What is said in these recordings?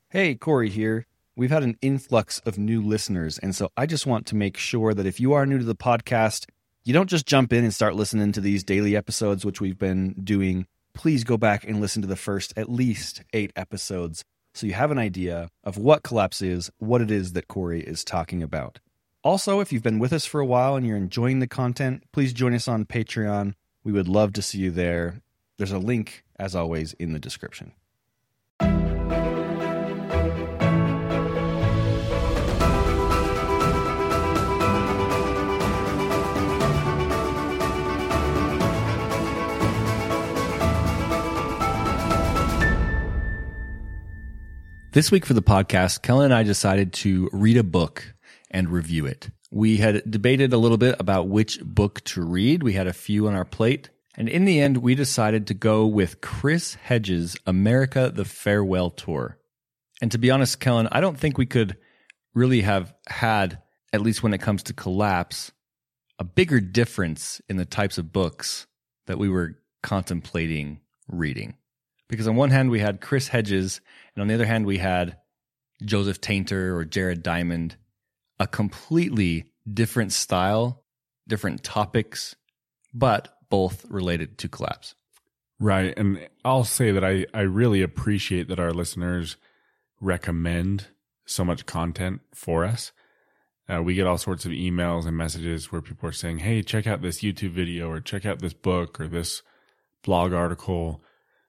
Hey, Corey here. We've had an influx of new listeners, and so I just want to make sure that if you are new to the podcast, you don't just jump in and start listening to these daily episodes, which we've been doing. Please go back and listen to the first at least 8 episodes so you have an idea of what Collapse is, what it is that Corey is talking about. Also, if you've been with us for a while and you're enjoying the content, please join us on Patreon. We would love to see you there. There's a link, as always, in the description. This week for the podcast, Kellen and I decided to read a book and review it. We had debated a little bit about which book to read. We had a few on our plate. And in the end, we decided to go with Chris Hedges' America, the Farewell Tour. And to be honest, Kellen, I don't think we could really have had, at least when it comes to Collapse, a bigger difference in the types of books that we were contemplating reading. Because on one hand, we had Chris Hedges, and on the other hand, we had Joseph Tainter or Jared Diamond, a completely different style, different topics, but both related to Collapse. Right. And I'll say that I really appreciate that our listeners recommend so much content for us. We get all sorts of emails and messages where people are saying, hey, check out this YouTube video or check out this book or this blog article.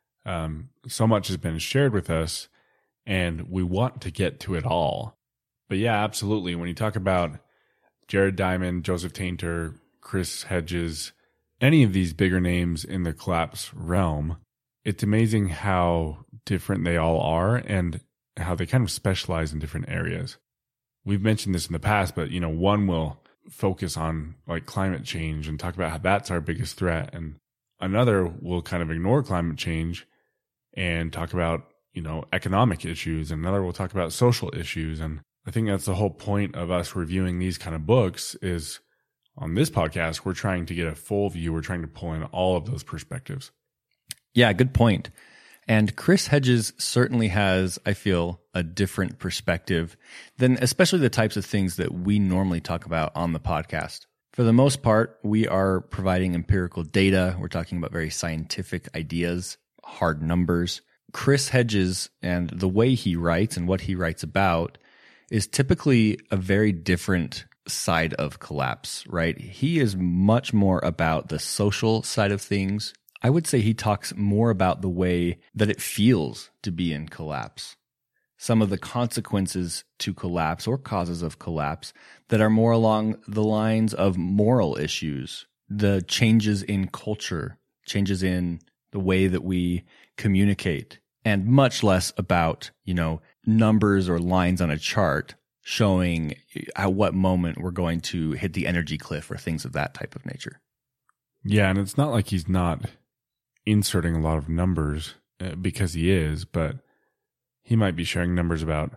So much has been shared with us, and we want to get to it all. But yeah, absolutely. When you talk about Jared Diamond, Joseph Tainter, Chris Hedges, any of these bigger names in the Collapse realm, it's amazing how different they all are and how they kind of specialize in different areas. We've mentioned this in the past, but one will focus on like climate change and talk about how that's our biggest threat, and another will kind of ignore climate change and talk about, economic issues. And another will talk about social issues. And I think that's the whole point of us reviewing these kind of books is on this podcast, we're trying to get a full view. We're trying to pull in all of those perspectives. Yeah, good point. And Chris Hedges certainly has, I feel, a different perspective than especially the types of things that we normally talk about on the podcast. For the most part, we are providing empirical data. We're talking about very scientific ideas, hard numbers. Chris Hedges and the way he writes and what he writes about is typically a very different side of Collapse, right? He is much more about the social side of things. I would say he talks more about the way that it feels to be in Collapse. Some of the consequences to collapse or causes of collapse that are more along the lines of moral issues, the changes in culture, changes in the way that we communicate, and much less about, numbers or lines on a chart showing at what moment we're going to hit the energy cliff or things of that type of nature. Yeah, and it's not like he's not inserting a lot of numbers because he is, but he might be sharing numbers about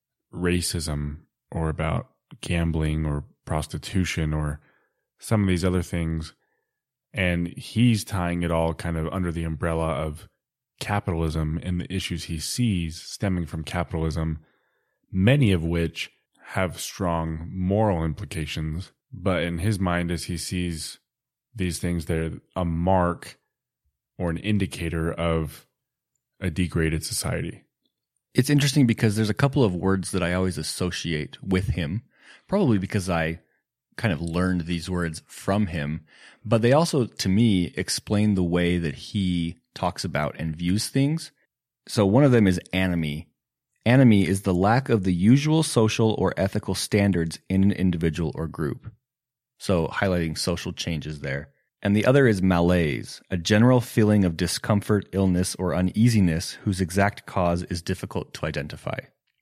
racism or about gambling or prostitution or some of these other things. And he's tying it all kind of under the umbrella of capitalism and the issues he sees stemming from capitalism, many of which have strong moral implications. But in his mind, as he sees these things, they're a mark or an indicator of a degraded society. It's interesting because there's a couple of words that I always associate with him, probably because I kind of learned these words from him, but they also, to me, explain the way that he talks about and views things. So one of them is anomie. Anomie is the lack of the usual social or ethical standards in an individual or group. So highlighting social changes there. And the other is malaise, a general feeling of discomfort, illness, or uneasiness whose exact cause is difficult to identify.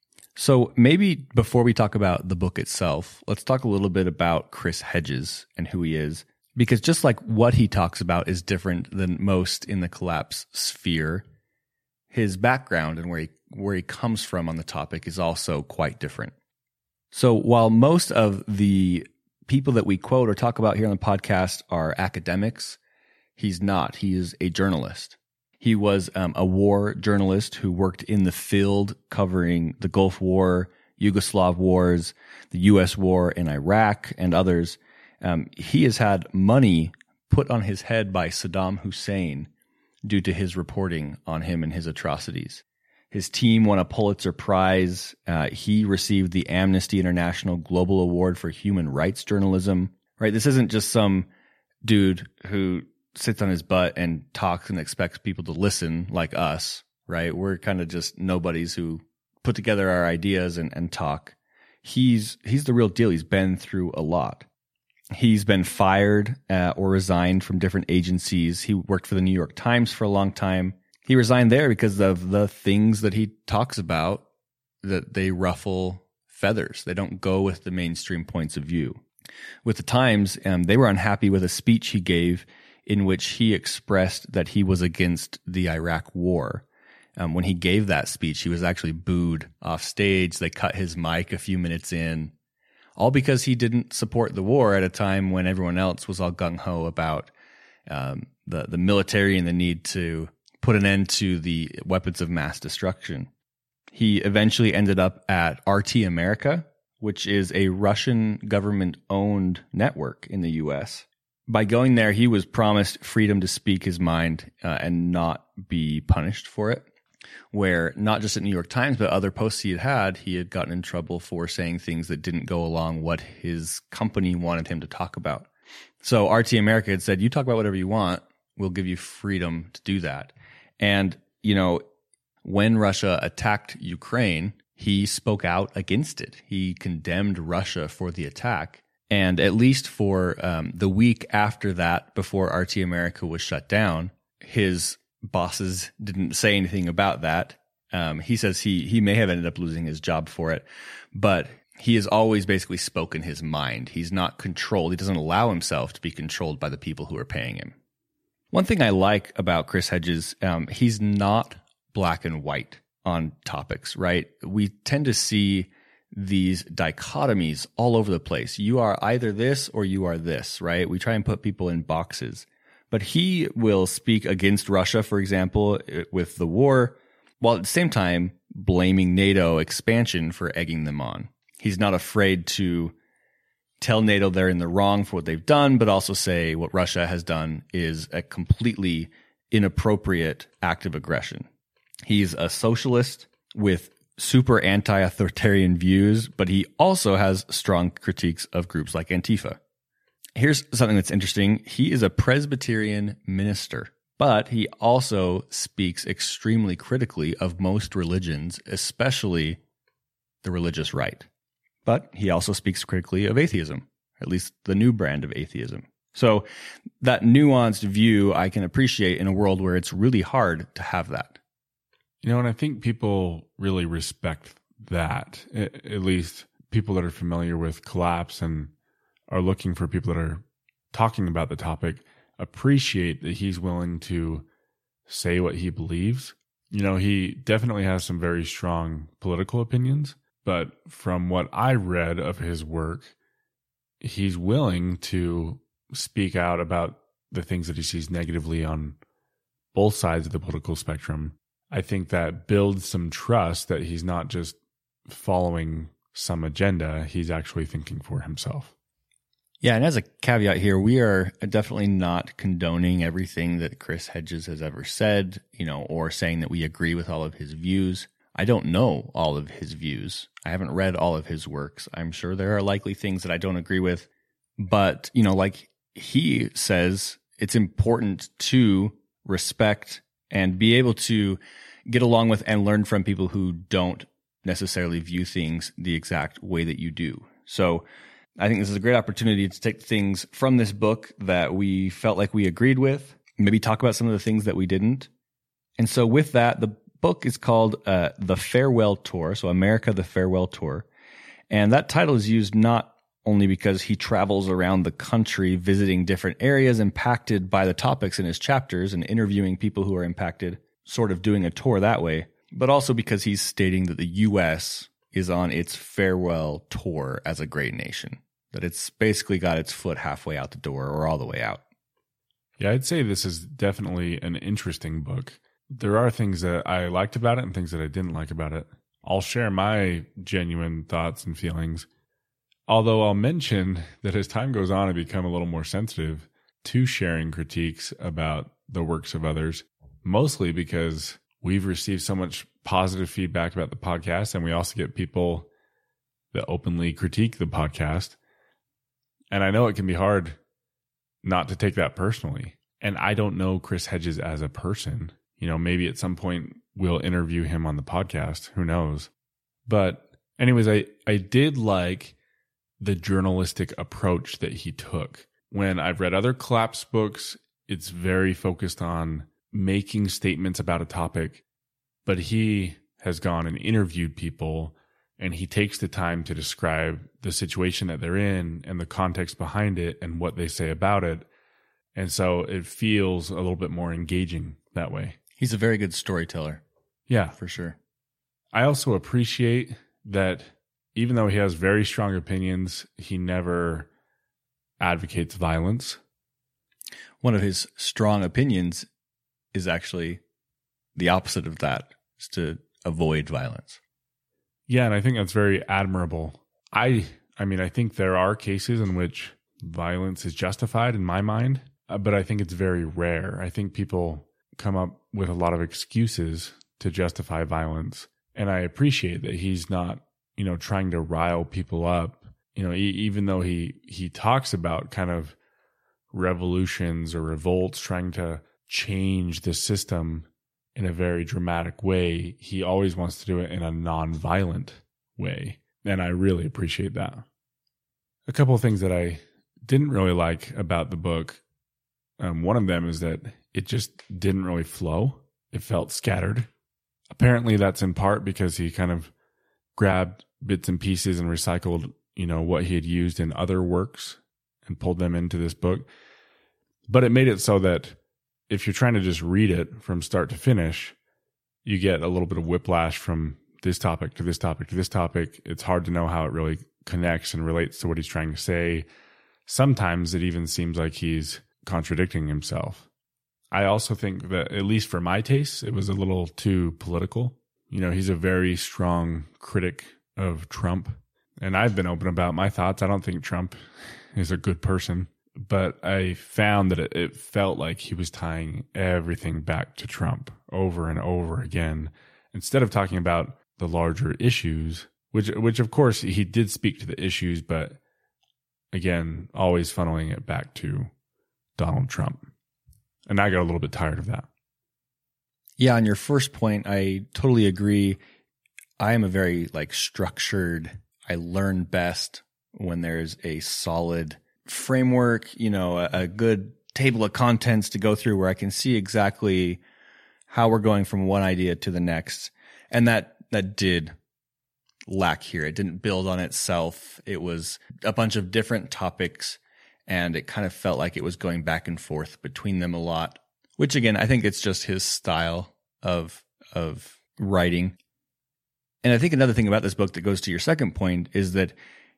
So maybe before we talk about the book itself, let's talk a little bit about Chris Hedges and who he is. Because just like what he talks about is different than most in the Collapse sphere, his background and where he comes from on the topic is also quite different. So while most of the people that we quote or talk about here on the podcast are academics, he's not. He is a journalist. He was a war journalist who worked in the field covering the Gulf War, Yugoslav wars, the U.S. war in Iraq, and others. He has had money put on his head by Saddam Hussein due to his reporting on him and his atrocities. His team won a Pulitzer Prize. He received the Amnesty International Global Award for Human Rights Journalism. Right? This isn't just some dude who sits on his butt and talks and expects people to listen like us, right? We're kind of just nobodies who put together our ideas and talk. He's the real deal. He's been through a lot. He's been fired or resigned from different agencies. He worked for the New York Times for a long time. He resigned there because of the things that he talks about, that they ruffle feathers. They don't go with the mainstream points of view. With the Times, they were unhappy with a speech he gave in which he expressed that he was against the Iraq war. When he gave that speech, he was actually booed off stage. They cut his mic a few minutes in, all because he didn't support the war at a time when everyone else was all gung-ho about the military and the need to put an end to the weapons of mass destruction. He eventually ended up at RT America, which is a Russian government-owned network in the U.S. By going there, he was promised freedom to speak his mind and not be punished for it, where not just at New York Times, but other posts he had gotten in trouble for saying things that didn't go along what his company wanted him to talk about. So RT America had said, you talk about whatever you want, we'll give you freedom to do that. And, when Russia attacked Ukraine, he spoke out against it. He condemned Russia for the attack. And at least for the week after that, before RT America was shut down, his bosses didn't say anything about that. He says he may have ended up losing his job for it, but he has always basically spoken his mind. He's not controlled. He doesn't allow himself to be controlled by the people who are paying him. One thing I like about Chris Hedges, he's not black and white on topics, right? We tend to see these dichotomies all over the place. You are either this or you are this, right? We try and put people in boxes. But he will speak against Russia, for example, with the war, while at the same time blaming NATO expansion for egging them on. He's not afraid to tell NATO they're in the wrong for what they've done, but also say what Russia has done is a completely inappropriate act of aggression. He's a socialist with super anti-authoritarian views, but he also has strong critiques of groups like Antifa. Here's something that's interesting. He is a Presbyterian minister, but he also speaks extremely critically of most religions, especially the religious right. But he also speaks critically of atheism, at least the new brand of atheism. So that nuanced view I can appreciate in a world where it's really hard to have that. And I think people really respect that, at least people that are familiar with Collapse and are looking for people that are talking about the topic appreciate that he's willing to say what he believes. He definitely has some very strong political opinions, but from what I read of his work, he's willing to speak out about the things that he sees negatively on both sides of the political spectrum. I think that builds some trust that he's not just following some agenda, he's actually thinking for himself. Yeah, and as a caveat here, we are definitely not condoning everything that Chris Hedges has ever said, or saying that we agree with all of his views. I don't know all of his views. I haven't read all of his works. I'm sure there are likely things that I don't agree with. But, like he says, it's important to respect and be able to get along with and learn from people who don't necessarily view things the exact way that you do. So I think this is a great opportunity to take things from this book that we felt like we agreed with, maybe talk about some of the things that we didn't. And so with that, the book is called The Farewell Tour, so America, The Farewell Tour. And that title is used not only because he travels around the country visiting different areas impacted by the topics in his chapters and interviewing people who are impacted, sort of doing a tour that way, but also because he's stating that the U.S. is on its farewell tour as a great nation, that it's basically got its foot halfway out the door or all the way out. Yeah, I'd say this is definitely an interesting book. there are things that I liked about it and things that I didn't like about it. I'll share my genuine thoughts and feelings, although I'll mention that as time goes on, I become a little more sensitive to sharing critiques about the works of others, mostly because we've received so much positive feedback about the podcast, and we also get people that openly critique the podcast. And I know it can be hard not to take that personally. And I don't know Chris Hedges as a person. Maybe at some point we'll interview him on the podcast. Who knows? But anyways, I did like the journalistic approach that he took. When I've read other Collapse books, it's very focused on making statements about a topic, but he has gone and interviewed people, and he takes the time to describe the situation that they're in and the context behind it and what they say about it. And so it feels a little bit more engaging that way. He's a very good storyteller. Yeah, for sure. I also appreciate that even though he has very strong opinions, he never advocates violence. One of his strong opinions is actually the opposite of that, is to avoid violence. Yeah, and I think that's very admirable. I think there are cases in which violence is justified in my mind, but I think it's very rare. I think people come up with a lot of excuses to justify violence, and I appreciate that he's not, trying to rile people up. Even though he talks about kind of revolutions or revolts, trying to change the system in a very dramatic way, he always wants to do it in a non-violent way. And I really appreciate that. A couple of things that I didn't really like about the book. One of them is that it just didn't really flow. It felt scattered. Apparently that's in part because he kind of grabbed bits and pieces and recycled, what he had used in other works and pulled them into this book. But it made it so that if you're trying to just read it from start to finish, you get a little bit of whiplash from this topic to this topic to this topic. It's hard to know how it really connects and relates to what he's trying to say. Sometimes it even seems like he's contradicting himself. I also think that, at least for my taste, it was a little too political. He's a very strong critic of Trump, and I've been open about my thoughts. I don't think Trump is a good person, but I found that it felt like he was tying everything back to Trump over and over again, instead of talking about the larger issues, which of course he did speak to the issues, but again, always funneling it back to Donald Trump. And I got a little bit tired of that. Yeah, on your first point, I totally agree. I am a very structured, I learn best when there's a solid framework, a good table of contents to go through where I can see exactly how we're going from one idea to the next. And that did lack here. It didn't build on itself. It was a bunch of different topics, and it kind of felt like it was going back and forth between them a lot, which again, I think it's just his style of writing. And I think another thing about this book that goes to your second point is that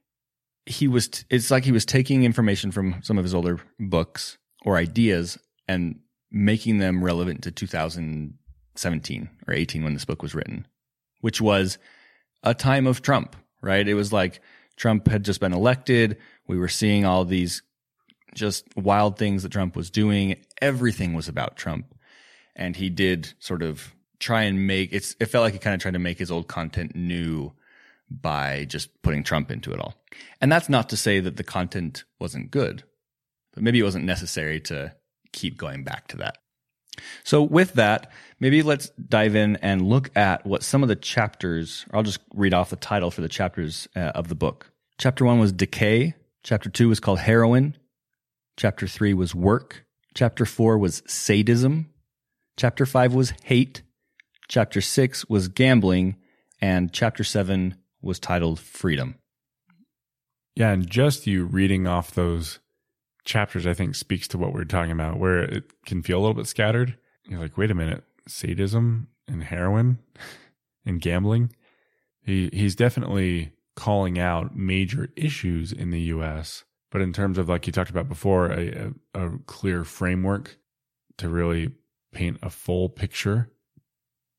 it's like he was taking information from some of his older books or ideas and making them relevant to 2017 or 18 when this book was written, which was a time of Trump, right? It was like Trump had just been elected. We were seeing all these just wild things that Trump was doing. Everything was about Trump. And he did sort of try and it felt like he kind of tried to make his old content new by just putting Trump into it all. And that's not to say that the content wasn't good, but maybe it wasn't necessary to keep going back to that. So with that, maybe let's dive in and look at what some of the chapters, I'll just read off the title for the chapters of the book. Chapter 1 was Decay. Chapter 2 was called Heroin. Chapter 3 was Work. Chapter 4 was Sadism. Chapter 5 was Hate. Chapter 6 was Gambling. And Chapter 7 was titled Freedom. Yeah, and just you reading off those chapters, I think, speaks to what we're talking about, where it can feel a little bit scattered. You're like, wait a minute, sadism and heroin and gambling? He's definitely calling out major issues in the U.S., but in terms of, like you talked about before, a clear framework to really paint a full picture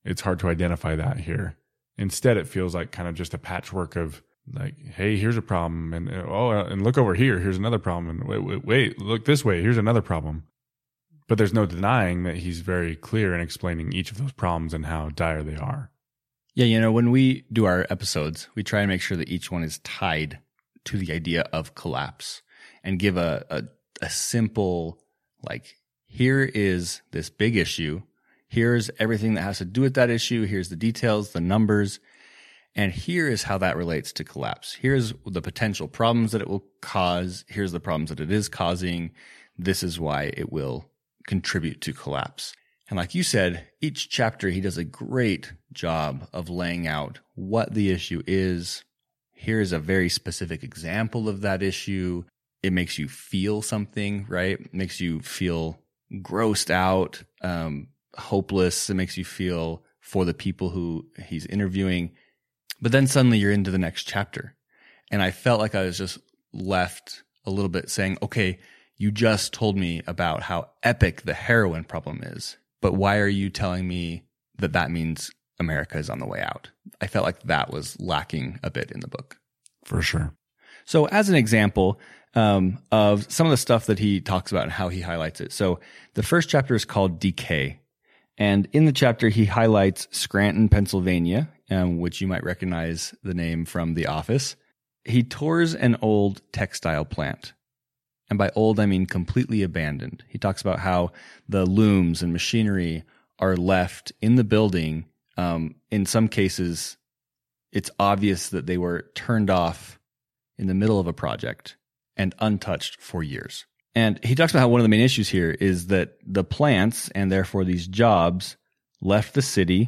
it's hard to identify that here. Instead, it feels like kind of just a patchwork of like, hey, here's a problem, and and look over here, here's another problem, and wait, look this way, here's another problem. But there's no denying that he's very clear in explaining each of those problems and how dire they are. Yeah, when we do our episodes, we try and make sure that each one is tied to the idea of collapse and give a simple, like, here is this big issue. Here's everything that has to do with that issue. Here's the details, the numbers. And here is how that relates to collapse. Here's the potential problems that it will cause. Here's the problems that it is causing. This is why it will contribute to collapse. And like you said, each chapter, he does a great job of laying out what the issue is. Here's a very specific example of that issue. It makes you feel something, right? It makes you feel grossed out, hopeless. It makes you feel for the people who he's interviewing. But then suddenly you're into the next chapter. And I felt like I was just left a little bit saying, okay, you just told me about how epic the heroin problem is, but why are you telling me that that means America is on the way out? I felt like that was lacking a bit in the book. For sure. So as an example of some of the stuff that he talks about and how he highlights it. So the first chapter is called Decay. And in the chapter, he highlights Scranton, Pennsylvania, which you might recognize the name from The Office. He tours an old textile plant. And by old, I mean completely abandoned. He talks about how the looms and machinery are left in the building. In some cases, it's obvious that they were turned off in the middle of a project and untouched for years. And he talks about how one of the main issues here is that the plants, and therefore these jobs, left the city.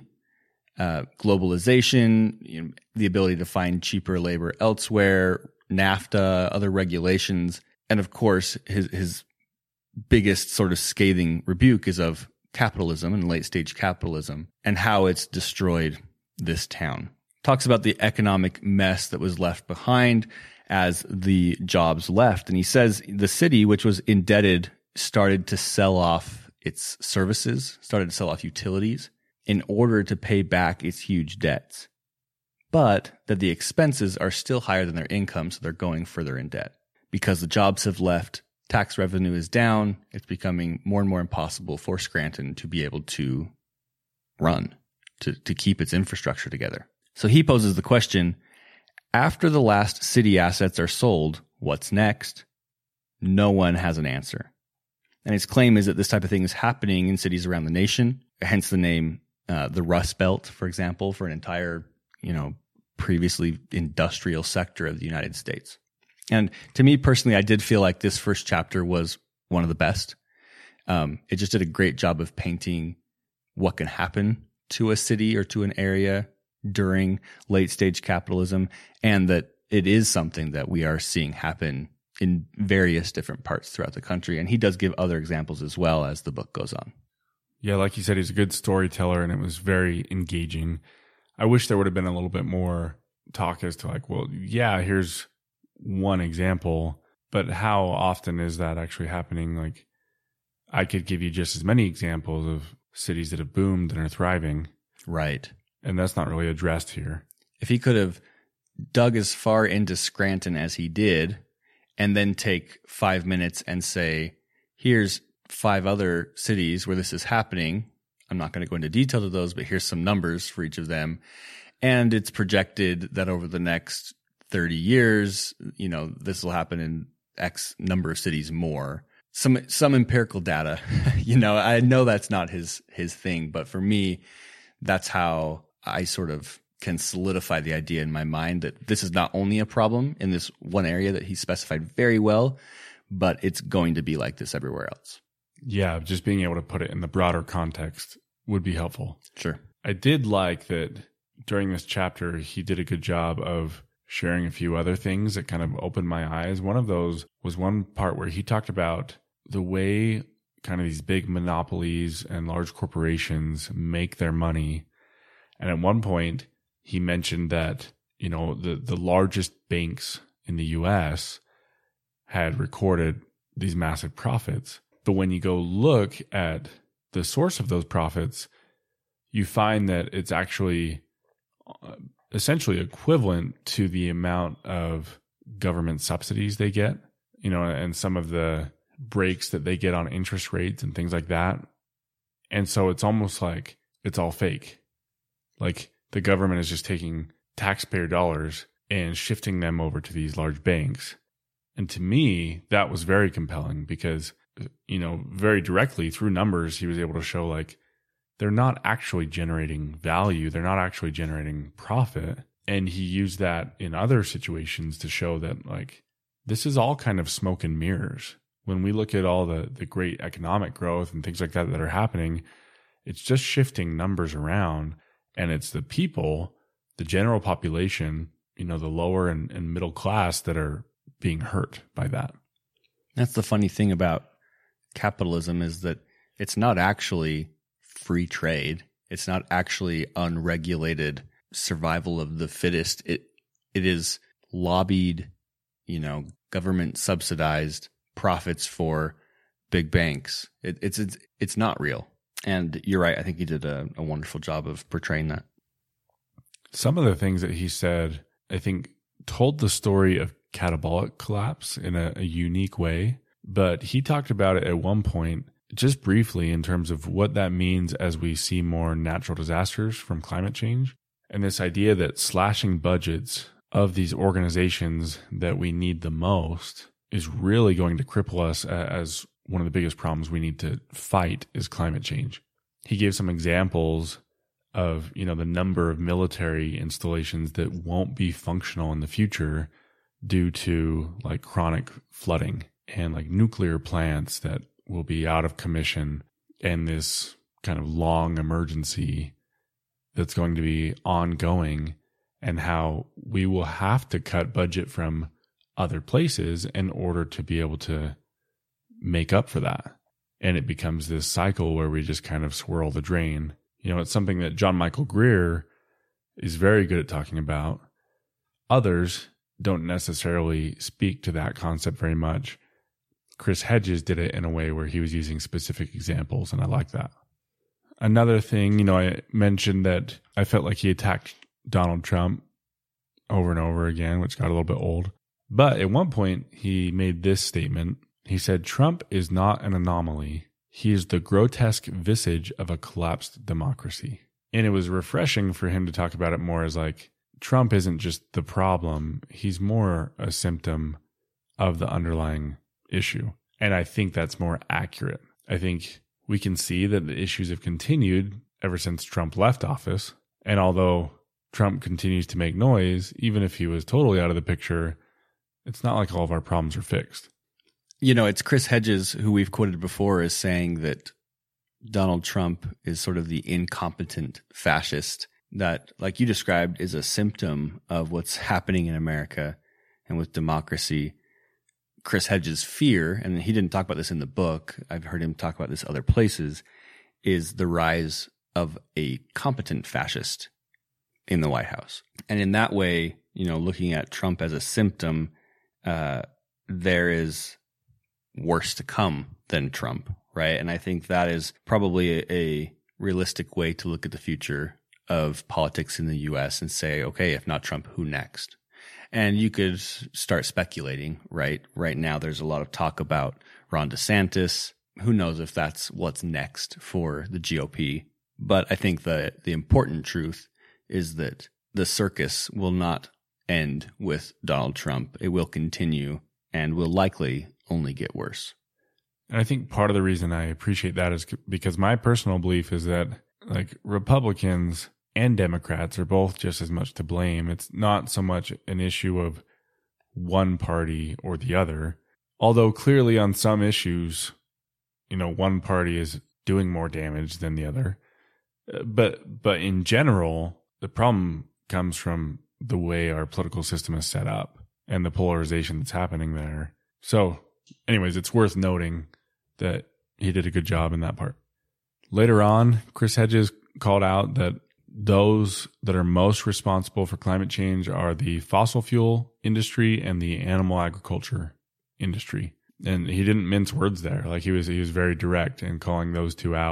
Globalization, the ability to find cheaper labor elsewhere, NAFTA, other regulations. And of course, his biggest sort of scathing rebuke is of capitalism and late stage capitalism and how it's destroyed this town. Talks about the economic mess that was left behind as the jobs left. And he says the city, which was indebted, started to sell off its services, started to sell off utilities in order to pay back its huge debts. But that the expenses are still higher than their income, so they're going further in debt. Because the jobs have left, tax revenue is down, it's becoming more and more impossible for Scranton to be able to run, to keep its infrastructure together. So he poses the question, after the last city assets are sold, what's next? No one has an answer. And his claim is that this type of thing is happening in cities around the nation, hence the name the Rust Belt, for example, for an entire, previously industrial sector of the United States. And to me personally, I did feel like this first chapter was one of the best. It just did a great job of painting what can happen to a city or to an area during late stage capitalism, and that it is something that we are seeing happen in various different parts throughout the country. And he does give other examples as well as the book goes on. Yeah, like you said, he's a good storyteller, and it was very engaging. I wish there would have been a little bit more talk as to like, well, yeah, here's one example, but how often is that actually happening? Like, I could give you just as many examples of cities that have boomed and are thriving. Right. And that's not really addressed here. If he could have dug as far into Scranton as he did, and then take 5 minutes and say, here's 5 other cities where this is happening. I'm not going to go into detail to those, but here's some numbers for each of them. And it's projected that over the next 30 years, this will happen in X number of cities more. Some empirical data, I know that's not his thing, but for me, that's how I sort of can solidify the idea in my mind that this is not only a problem in this one area that he specified very well, but it's going to be like this everywhere else. Yeah, just being able to put it in the broader context would be helpful. Sure. I did like that during this chapter, he did a good job of sharing a few other things that kind of opened my eyes. One of those was one part where he talked about the way kind of these big monopolies and large corporations make their money. And at one point, he mentioned that, the largest banks in the U.S. had recorded these massive profits. But when you go look at the source of those profits, you find that it's actually essentially equivalent to the amount of government subsidies they get, and some of the breaks that they get on interest rates and things like that. And so it's almost like it's all fake. Like the government is just taking taxpayer dollars and shifting them over to these large banks. And to me, that was very compelling because, very directly through numbers, he was able to show like they're not actually generating value. They're not actually generating profit. And he used that in other situations to show that like this is all kind of smoke and mirrors. When we look at all the great economic growth and things like that that are happening, it's just shifting numbers around. And it's the people, the general population, the lower and middle class that are being hurt by that. That's the funny thing about capitalism is that it's not actually free trade. It's not actually unregulated survival of the fittest. It is lobbied, government subsidized profits for big banks. It's not real. And you're right. I think he did a wonderful job of portraying that. Some of the things that he said, I think, told the story of catabolic collapse in a unique way. But he talked about it at one point, just briefly, in terms of what that means as we see more natural disasters from climate change. And this idea that slashing budgets of these organizations that we need the most is really going to cripple us as one of the biggest problems we need to fight is climate change. He gave some examples of, the number of military installations that won't be functional in the future due to like chronic flooding and like nuclear plants that will be out of commission and this kind of long emergency that's going to be ongoing, and how we will have to cut budget from other places in order to be able to make up for that. And it becomes this cycle where we just kind of swirl the drain. It's something that John Michael Greer is very good at talking about. Others don't necessarily speak to that concept very much. Chris Hedges did it in a way where he was using specific examples, and I like that. Another thing, I mentioned that I felt like he attacked Donald Trump over and over again, which got a little bit old. But at one point, he made this statement. He said, "Trump is not an anomaly. He is the grotesque visage of a collapsed democracy." And it was refreshing for him to talk about it more as like, Trump isn't just the problem. He's more a symptom of the underlying issue. And I think that's more accurate. I think we can see that the issues have continued ever since Trump left office. And although Trump continues to make noise, even if he was totally out of the picture, it's not like all of our problems are fixed. It's Chris Hedges, who we've quoted before, is saying that Donald Trump is sort of the incompetent fascist that, like you described, is a symptom of what's happening in America and with democracy. Chris Hedges' fear, and he didn't talk about this in the book, I've heard him talk about this other places, is the rise of a competent fascist in the White House. And in that way, looking at Trump as a symptom, there is worse to come than Trump, right? And I think that is probably a realistic way to look at the future of politics in the U.S. and say, okay, if not Trump, who next? And you could start speculating, right? Right now, there's a lot of talk about Ron DeSantis. Who knows if that's what's next for the GOP? But I think the important truth is that the circus will not end with Donald Trump. It will continue and will likely only get worse. And I think part of the reason I appreciate that is because my personal belief is that like Republicans and Democrats are both just as much to blame. It's not so much an issue of one party or the other, although clearly on some issues, one party is doing more damage than the other. But in general, the problem comes from the way our political system is set up and the polarization that's happening there. So anyways, it's worth noting that he did a good job in that part. Later on, Chris Hedges called out that those that are most responsible for climate change are the fossil fuel industry and the animal agriculture industry. And he didn't mince words there. Like he was very direct in calling those two out.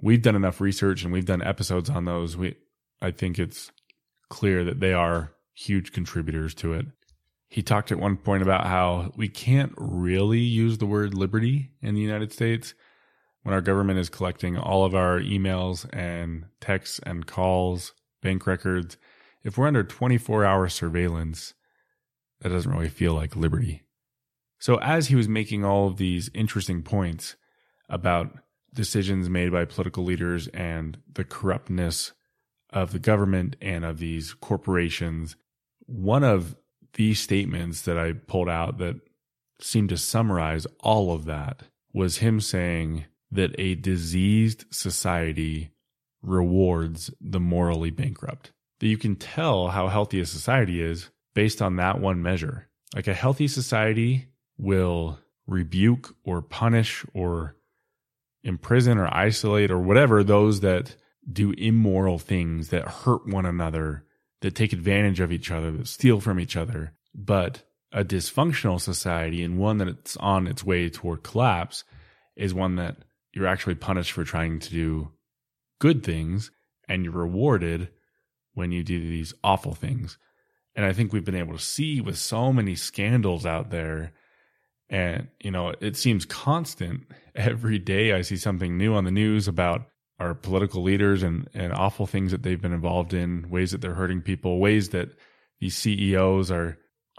we've done enough research and we've done episodes on those. I think it's clear that they are huge contributors to it. He talked at one point about how we can't really use the word liberty in the United States when our government is collecting all of our emails and texts and calls, bank records. If we're under 24-hour surveillance, that doesn't really feel like liberty. So as he was making all of these interesting points about decisions made by political leaders and the corruptness of the government and of these corporations, one of these statements that I pulled out that seemed to summarize all of that was him saying that a diseased society rewards the morally bankrupt. That you can tell how healthy a society is based on that one measure. Like a healthy society will rebuke or punish or imprison or isolate or whatever those that do immoral things, that hurt one another, that take advantage of each other, that steal from each other. But a dysfunctional society, and one that it's on its way toward collapse, is one that you're actually punished for trying to do good things and you're rewarded when you do these awful things. And I think we've been able to see with so many scandals out there, and it seems constant. Every day I see something new on the news about our political leaders and awful things that they've been involved in, ways that they're hurting people, ways that these CEOs are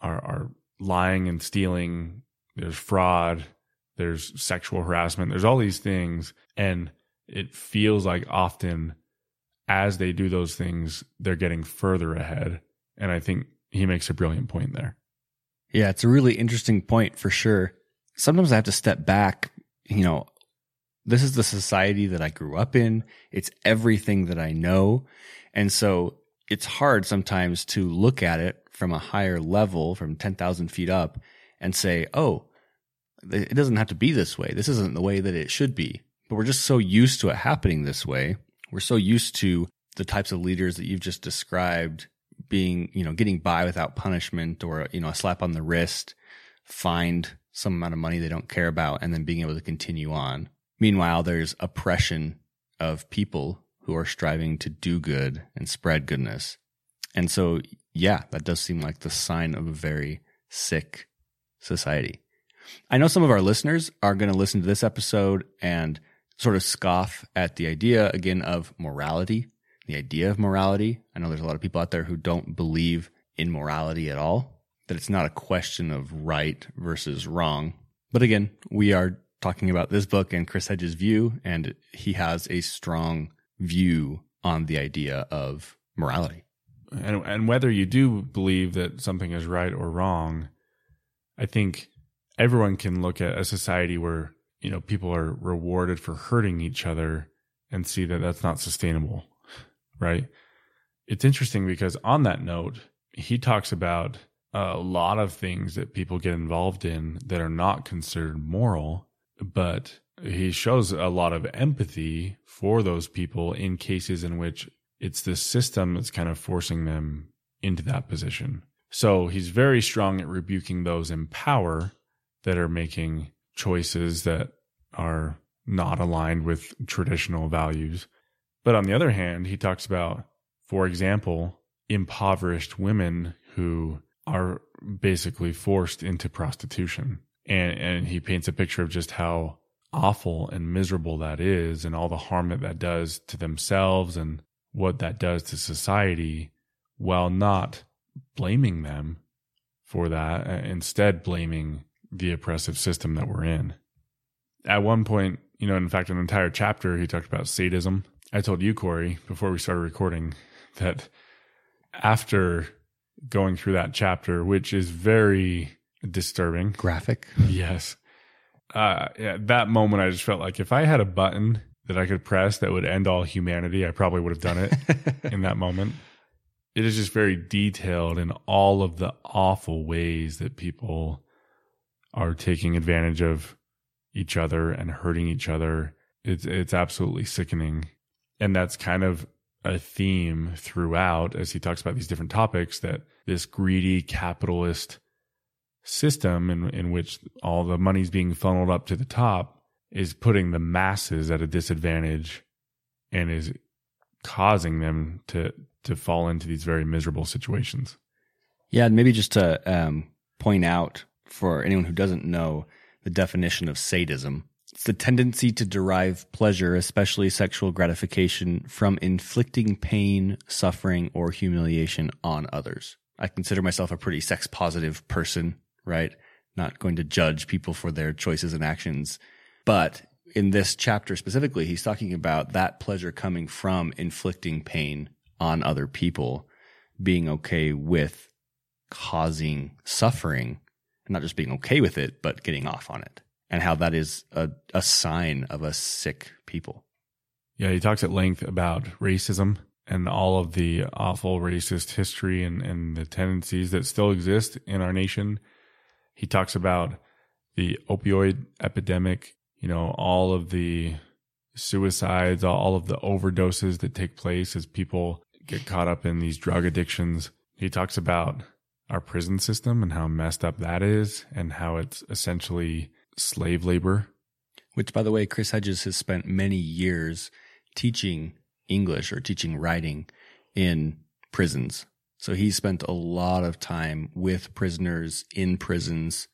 lying and stealing. There's fraud, there's sexual harassment, there's all these things. And it feels like often as they do those things, they're getting further ahead. And I think he makes a brilliant point there. Yeah, it's a really interesting point for sure. Sometimes I have to step back. This is the society that I grew up in. It's everything that I know. And so it's hard sometimes to look at it from a higher level, from 10,000 feet up, and say, oh, it doesn't have to be this way. This isn't the way that it should be. But we're just so used to it happening this way. We're so used to the types of leaders that you've just described being, getting by without punishment or, a slap on the wrist, fined some amount of money they don't care about, and then being able to continue on. Meanwhile, there's oppression of people who are striving to do good and spread goodness. And so, yeah, that does seem like the sign of a very sick society. I know some of our listeners are going to listen to this episode and sort of scoff at the idea, again, of morality, the idea of morality. I know there's a lot of people out there who don't believe in morality at all, that it's not a question of right versus wrong. But again, we are talking about this book and Chris Hedges' view, and he has a strong view on the idea of morality. And whether you do believe that something is right or wrong, I think everyone can look at a society where, people are rewarded for hurting each other and see that that's not sustainable, right? It's interesting because on that note, he talks about a lot of things that people get involved in that are not considered moral, but he shows a lot of empathy for those people in cases in which it's the system that's kind of forcing them into that position. So he's very strong at rebuking those in power that are making choices that are not aligned with traditional values. But on the other hand, he talks about, for example, impoverished women who are basically forced into prostitution. And he paints a picture of just how awful and miserable that is and all the harm that does to themselves and what that does to society, while not blaming them for that, instead blaming the oppressive system that we're in. At one point, in fact, an entire chapter, he talked about sadism. I told you, Corey, before we started recording, that after going through that chapter, which is very disturbing. Graphic. Yes. At that moment, I just felt like if I had a button that I could press that would end all humanity, I probably would have done it in that moment. It is just very detailed in all of the awful ways that people are taking advantage of each other and hurting each other. It's absolutely sickening. And that's kind of a theme throughout as he talks about these different topics, that this greedy capitalist system in which all the money's being funneled up to the top is putting the masses at a disadvantage and is causing them to fall into these very miserable situations. Yeah, and maybe just to point out for anyone who doesn't know the definition of sadism, it's the tendency to derive pleasure, especially sexual gratification, from inflicting pain, suffering, or humiliation on others. I consider myself a pretty sex positive person, right? Not going to judge people for their choices and actions. But in this chapter specifically, he's talking about that pleasure coming from inflicting pain on other people, being okay with causing suffering, and not just being okay with it, but getting off on it, and how that is a sign of a sick people. Yeah, he talks at length about racism and all of the awful racist history and the tendencies that still exist in our nation. He talks about the opioid epidemic, all of the suicides, all of the overdoses that take place as people get caught up in these drug addictions. He talks about our prison system and how messed up that is, and how it's essentially slave labor. Which, by the way, Chris Hedges has spent many years teaching English or teaching writing in prisons. So he spent a lot of time with prisoners in prisons,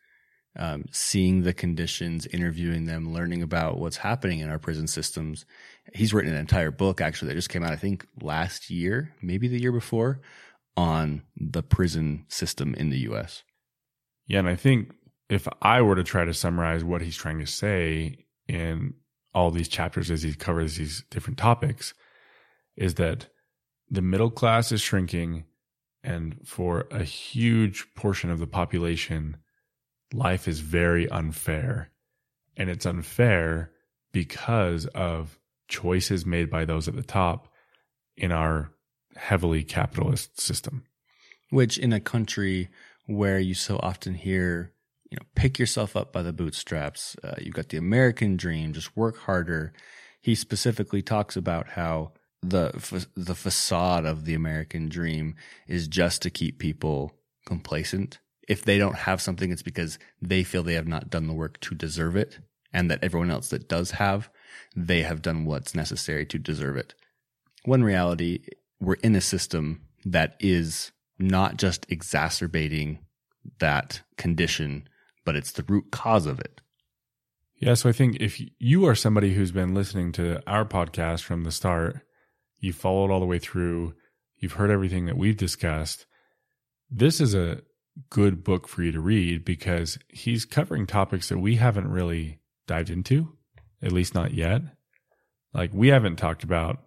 seeing the conditions, interviewing them, learning about what's happening in our prison systems. He's written an entire book, actually, that just came out, I think, last year, maybe the year before, on the prison system in the U.S. Yeah, and I think if I were to try to summarize what he's trying to say in all these chapters as he covers these different topics, is that the middle class is shrinking, and for a huge portion of the population, life is very unfair. And it's unfair because of choices made by those at the top in our heavily capitalist system. Which, in a country where you so often hear, pick yourself up by the bootstraps, you've got the American dream, just work harder. He specifically talks about how the facade of the American dream is just to keep people complacent. If they don't have something, it's because they feel they have not done the work to deserve it, and that everyone else that does have, they have done what's necessary to deserve it. When in reality, we're in a system that is not just exacerbating that condition, but it's the root cause of it. Yeah, so I think if you are somebody who's been listening to our podcast from the start, you followed all the way through, you've heard everything that we've discussed, this is a good book for you to read because he's covering topics that we haven't really dived into, at least not yet. Like, we haven't talked about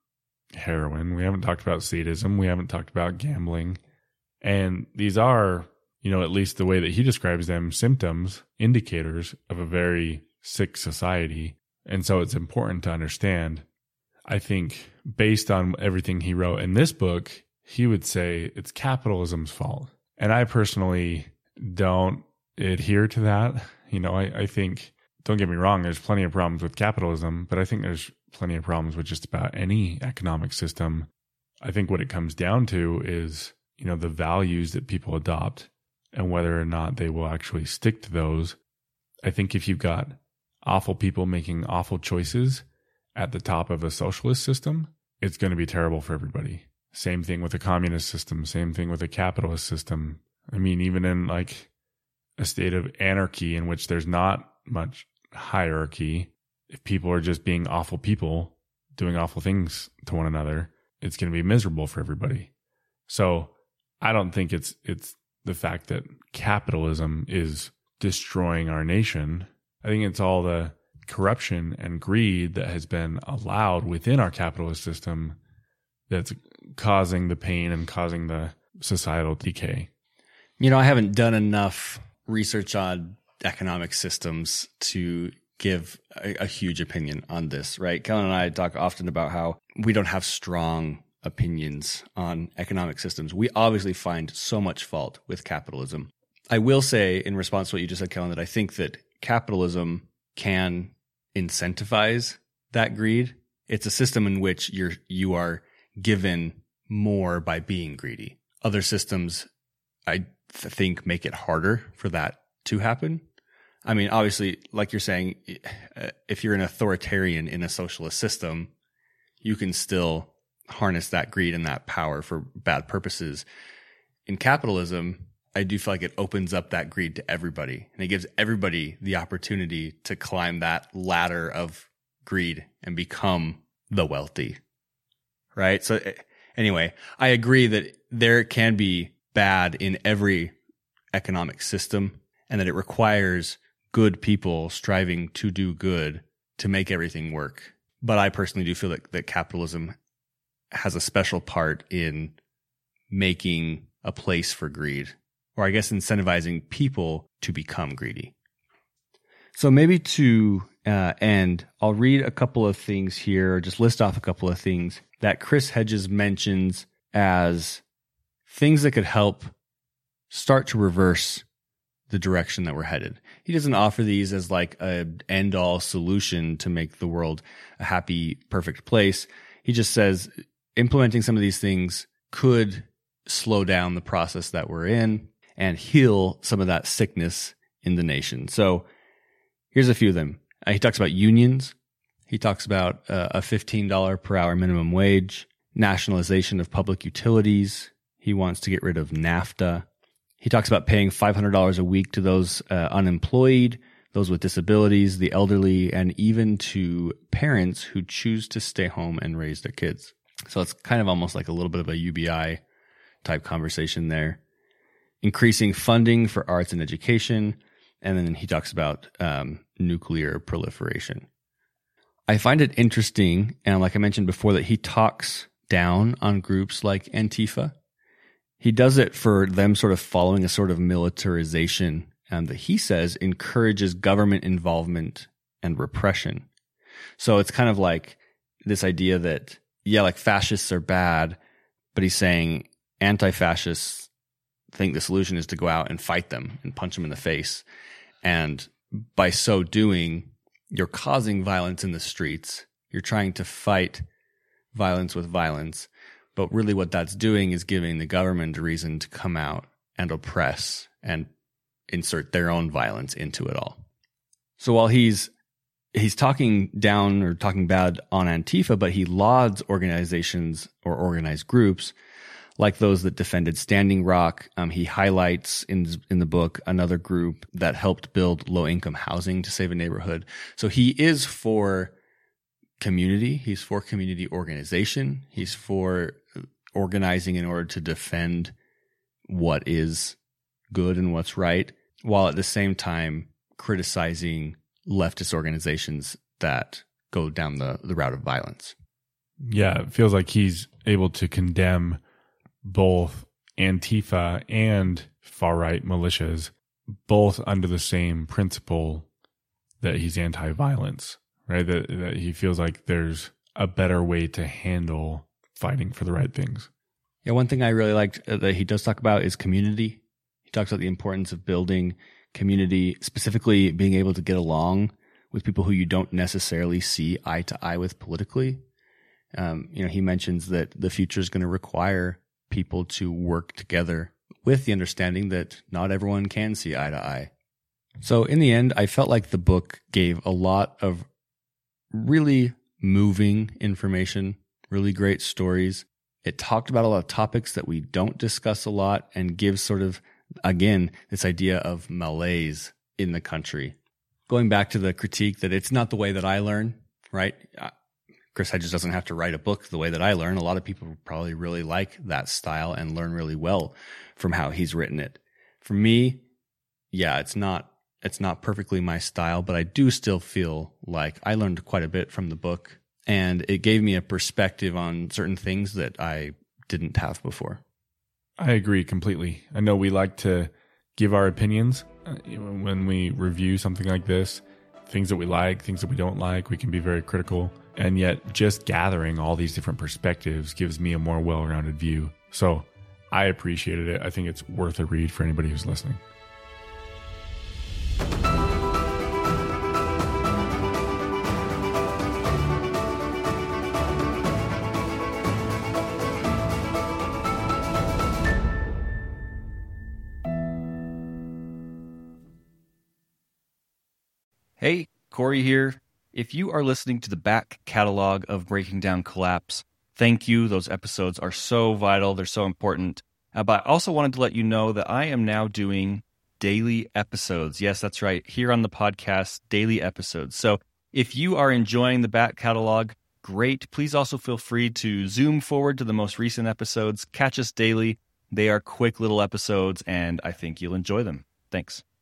heroin, we haven't talked about sadism, we haven't talked about gambling. And these are, at least the way that he describes them, symptoms, indicators of a very sick society. And so it's important to understand. I think based on everything he wrote in this book, he would say it's capitalism's fault. And I personally don't adhere to that. I think, don't get me wrong, there's plenty of problems with capitalism, but I think there's plenty of problems with just about any economic system. I think what it comes down to is, the values that people adopt and whether or not they will actually stick to those. I think if you've got awful people making awful choices at the top of a socialist system, it's going to be terrible for everybody. Same thing with a communist system, same thing with a capitalist system. I mean, even in like a state of anarchy in which there's not much hierarchy, if people are just being awful people, doing awful things to one another, it's going to be miserable for everybody. So I don't think it's the fact that capitalism is destroying our nation. I think it's all the corruption and greed that has been allowed within our capitalist system that's causing the pain and causing the societal decay. I haven't done enough research on economic systems to give a huge opinion on this, right? Kellen and I talk often about how we don't have strong opinions on economic systems. We obviously find so much fault with capitalism. I will say, in response to what you just said, Kellen, that I think that capitalism can incentivize that greed. It's a system in which you are given more by being greedy. Other systems, I think, make it harder for that to happen. I mean, obviously, like you're saying, if you're an authoritarian in a socialist system, you can still harness that greed and that power for bad purposes. In capitalism, I do feel like it opens up that greed to everybody, and it gives everybody the opportunity to climb that ladder of greed and become the wealthy, right? So anyway, I agree that there can be bad in every economic system, and that it requires good people striving to do good to make everything work. But I personally do feel that capitalism has a special part in making a place for greed, or I guess incentivizing people to become greedy. So maybe to end, I'll read a couple of things here, or just list off a couple of things that Chris Hedges mentions as things that could help start to reverse the direction that we're headed. He doesn't offer these as like an end-all solution to make the world a happy, perfect place. He just says implementing some of these things could slow down the process that we're in and heal some of that sickness in the nation. So here's a few of them. He talks about unions. He talks about a $15 per hour minimum wage, nationalization of public utilities. He wants to get rid of NAFTA. He talks about paying $500 a week to those unemployed, those with disabilities, the elderly, and even to parents who choose to stay home and raise their kids. So it's kind of almost like a little bit of a UBI type conversation there. Increasing funding for arts and education. And then he talks about nuclear proliferation. I find it interesting, and like I mentioned before, that he talks down on groups like Antifa. He does it for them sort of following a sort of militarization that he says encourages government involvement and repression. So it's kind of like this idea that, yeah, like fascists are bad, but he's saying anti-fascists think the solution is to go out and fight them and punch them in the face. And by so doing, you're causing violence in the streets. You're trying to fight violence with violence. But really what that's doing is giving the government a reason to come out and oppress and insert their own violence into it all. So while he's talking down or talking bad on Antifa, but he lauds organizations or organized groups like those that defended Standing Rock. He highlights in the book another group that helped build low-income housing to save a neighborhood. So he is for community. He's for community organization. He's for organizing in order to defend what is good and what's right, while at the same time criticizing leftist organizations that go down the route of violence. Yeah, it feels like he's able to condemn both Antifa and far-right militias, both under the same principle that he's anti-violence, right? That he feels like there's a better way to handle fighting for the right things. Yeah, one thing I really liked that he does talk about is community. He talks about the importance of building community, specifically being able to get along with people who you don't necessarily see eye to eye with politically. He mentions that the future is going to require people to work together with the understanding that not everyone can see eye to eye. So in the end, I felt like the book gave a lot of really moving information, really great stories. It talked about a lot of topics that we don't discuss a lot and gives sort of, again, this idea of malaise in the country. Going back to the critique that it's not the way that I learn, right? Chris Hedges doesn't have to write a book the way that I learn. A lot of people probably really like that style and learn really well from how he's written it. For me, yeah, it's not perfectly my style, but I do still feel like I learned quite a bit from the book, and it gave me a perspective on certain things that I didn't have before. I agree completely. I know we like to give our opinions when we review something like this, things that we like, things that we don't like. We can be very critical. And yet just gathering all these different perspectives gives me a more well-rounded view. So I appreciated it. I think it's worth a read for anybody who's listening. Hey, Corey here. If you are listening to the back catalog of Breaking Down Collapse, thank you. Those episodes are so vital. They're so important. But I also wanted to let you know that I am now doing daily episodes. Yes, that's right. Here on the podcast, daily episodes. So if you are enjoying the back catalog, great. Please also feel free to zoom forward to the most recent episodes. Catch us daily. They are quick little episodes, and I think you'll enjoy them. Thanks.